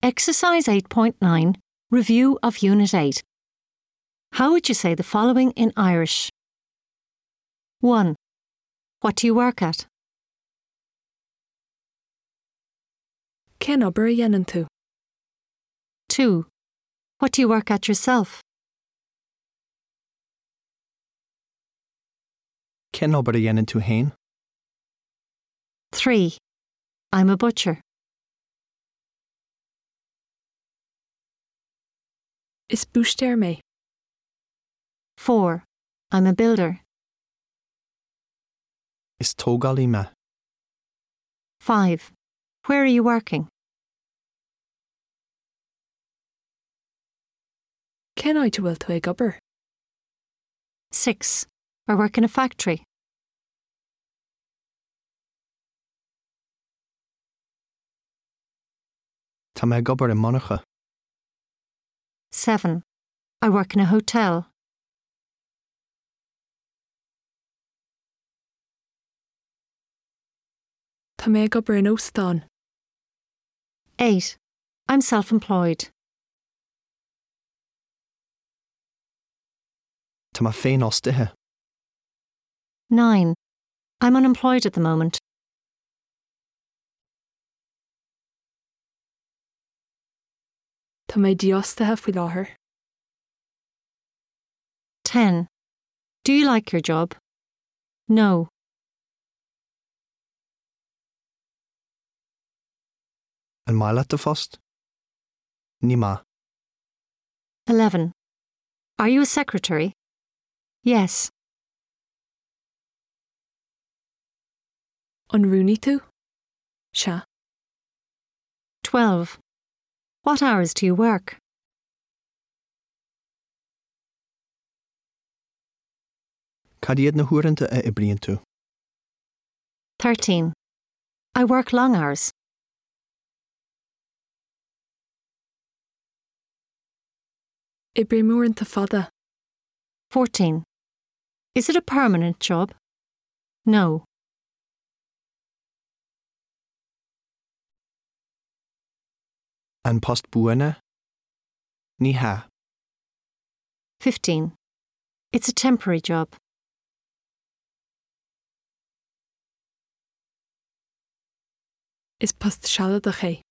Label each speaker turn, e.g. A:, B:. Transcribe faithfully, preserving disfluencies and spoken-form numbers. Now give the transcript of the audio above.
A: Exercise eight point nine, Review of Unit eight. How would you say the following in Irish? one. What do you work at?
B: Cén obair a dhéanann tú?
A: two. What do you work at yourself?
C: Cén obair a dhéanann tú hain?
A: three. I'm a butcher.
B: Is buaistéir mé?
A: four. I'm a builder.
C: Is tógálaí me?
A: five. Where are you working?
B: Cén áit bhfuil tú ag obair?
A: six. I work in a factory.
C: Tá mé ag obair in Monaghan.
A: seven. I work in a hotel.
B: Tá mé ag obair in Óstán.
A: eight. I'm self-employed.
C: Tá má féin ostaithe.
A: nine. I'm unemployed at the moment.
B: Tá mé díostaithe faoi láthair.
A: ten. Do you like your job? No.
C: An mhaile do fhost? Ní maith.
A: eleven. Are you a secretary? Yes.
B: An rúnaí tú? Se.
A: twelve. What hours do you work?
C: Cad iad na huaireanta a ibrionn tú?
A: thirteen. I work long hours.
B: Ibré móranta fada.
A: fourteen. Is it a permanent job? No.
C: An post buaine? Ní ha.
A: fifteen. It's a temporary job.
B: Is post sealadach é?